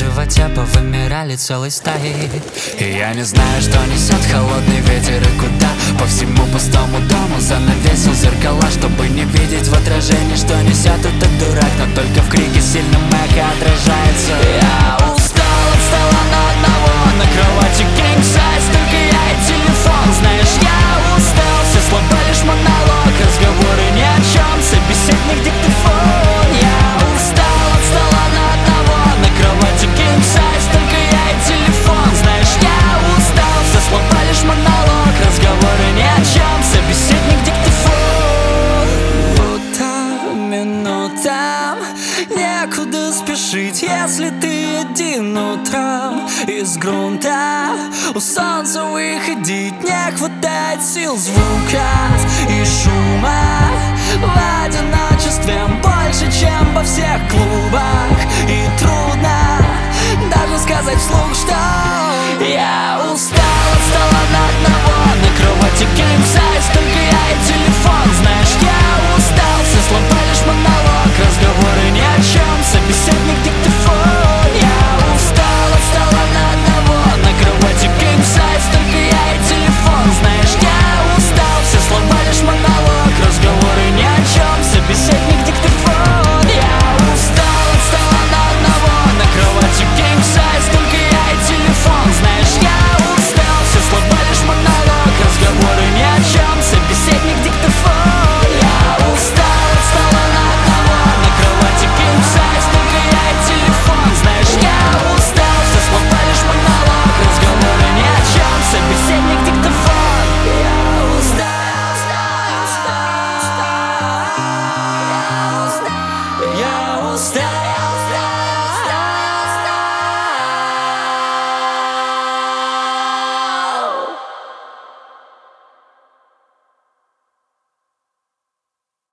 животе повымирали целой стаей. И я не знаю, что несет холодный ветер и куда. По всему пустому дому занавесил зеркала, чтобы не видеть в отражении, что несет этот дурак. Но только в крике сильным эхо отражается. Я устал от стола на одного, на кровати king size, только я и телефон. Знаешь, я устал, все слова лишь монолог, разговоры ни о чем, собеседник диктофон. Я устал от стола на одного, на кровати king size, только я и телефон. Знаешь, я устал, все слова лишь монолог, разговоры ни о чем, собеседник диктофон. Вот там минута, некуда спешить, если ты один утром из грунта. У солнца выходить не хватает сил, звука и шума в одиночестве больше, чем во всех клубах. И трудно даже сказать вслух, что я устал от стола на одного, на кровати king size, только я и телефон. Знаешь, я устал, все слова лишь монолог, разговоры ни о чем, собеседник диктофон. Я устал от стола на одного, на кровати king size, только я и телефон. Знаешь, я устал, все слова лишь монолог, разговоры ни о чем, собеседник диктофон. Я устал от стола на одного, на кровати king size, только я и телефон. Знаешь, я устал, все слова лишь монолог, разговоры ни о чем, собеседник диктофон. Я устал от стола на одного, на кровати king size, только я и телефон. Знаешь, я устал, все слова лишь монолог, разговоры ни о чем, собеседник диктофон. Я устал, я устал.